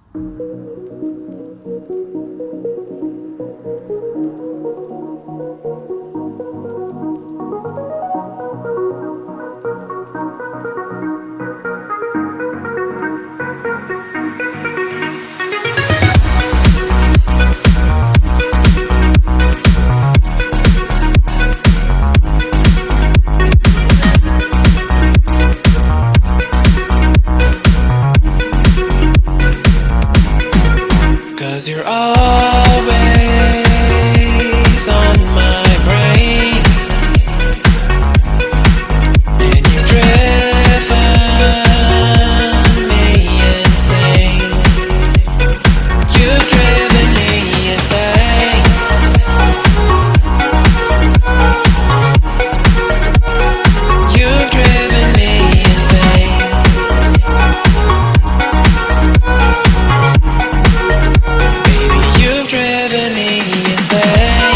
'Cause you're always on my brain, and you've driven me insane. You've driven me insane. You've driven me insane. You've driven me insane.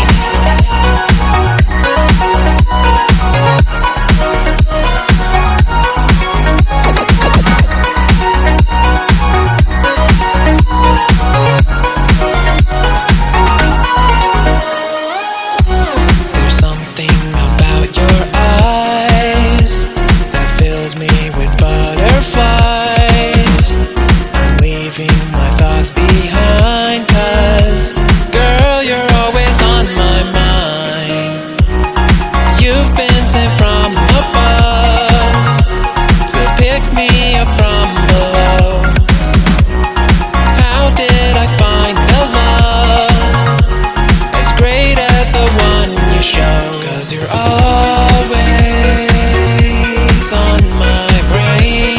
There's something about your eyes that fills me with butterflies. I'm leaving my thoughts behind, 'cause girl, you're always on my mind. You've been sent from above to pick me up from below. How did I find the love as great as the one you show? 'Cause you're always on my brain,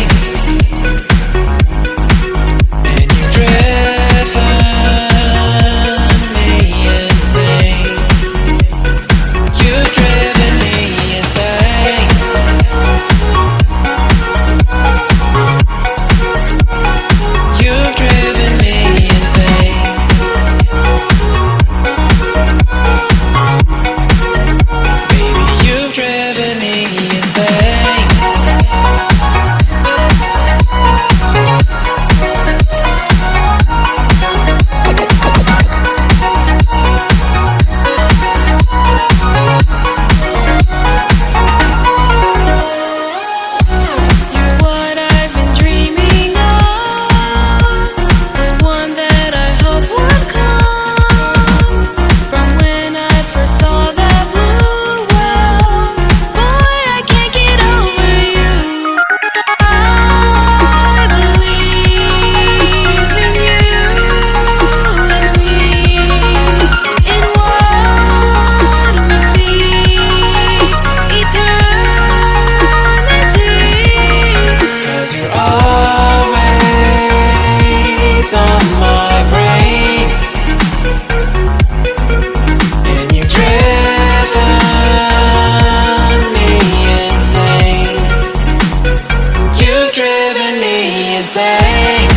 and you've driven me insane. You've driven me insane. You've driven me insane. Baby, you've driven me insane. You're what I've been dreaming of, the one that I hope would come from when I first saw that blue world. Boy, I can't get over you. I believe in you and me, in what we see, eternity. 'Cause you're always on my brain, and you've driven me insane. You've driven me insane.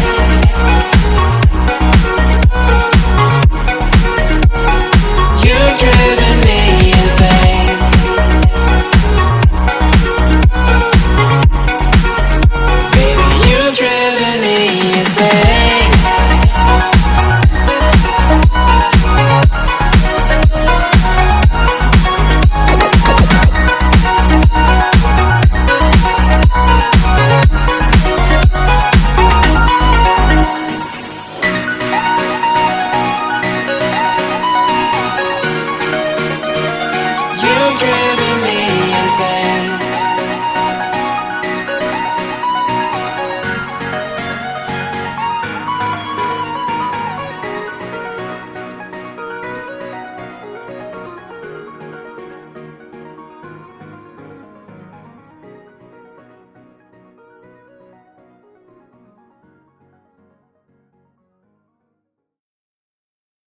You've driven me insane. Baby, you've driven me insane. You've driven me insane.